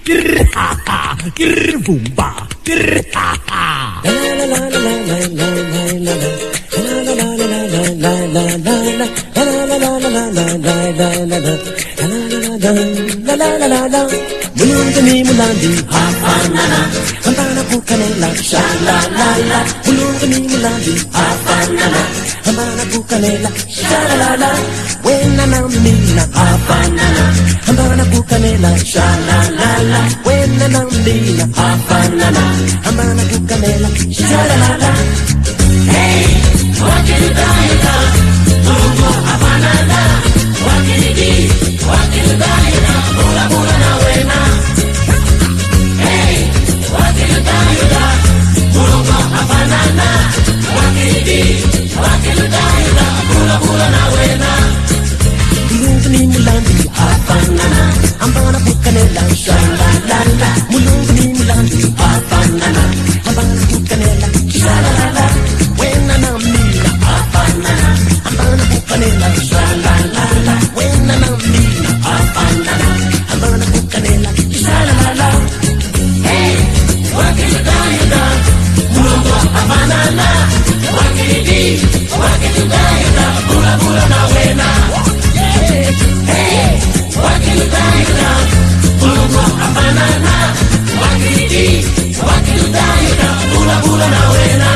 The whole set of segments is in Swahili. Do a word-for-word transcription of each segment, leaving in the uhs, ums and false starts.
Grr ha ha, grr boomba, grr ha ha. La la la la la la la la la la. La la la la la la la la la. La la la la la la la la la la. La la la la la. Mulungu ni mulandi, ha ha na na. Ambana bukanela, sha la la la. Mulungu ni mulandi, ha ha na na. Ambana bukanela, sha la la la. Wena na mina, ha ha na na. Ambana bukanela, sha la la la. Wena na mina, ha ha na na. Ambana bukanela, sha la la la. Hey, wakini daida, Mulungu abanana. Wakini di, wakini daida, mula mula na wena. Hey, wakini daida, Mulungu abanana. Wakini di, wakini daida, mula mula na wena. Mulungu ni mulandi, abanana. Ambana bukanela, sha la la la. Mulungu ni mulandi, abanana. Ambana bukanela, sha la la la. Wena na mina, abanana. Ambana bukanela, sha la la la. Wena na mina, abanana. Ambana bukanela, sha la la la. Hey, wakini daida, Mulungu abanana. Wakini di, wakini daida, mula mula na wena. Hey, wakini daida, Mulungu abanana. Wakini di, wakini daida, mula mula na wena.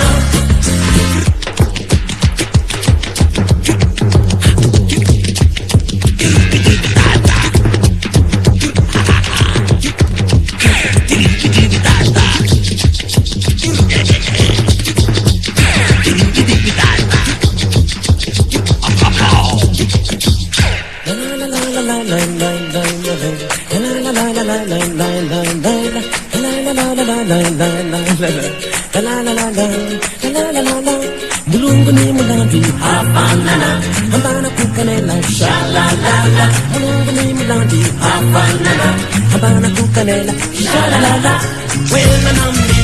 Mulungu ni mulandi, abanana. Ambana bukanela, sha la la la. Mulungu ni mulandi, abanana. Ambana bukanela, sha la la la. Wena na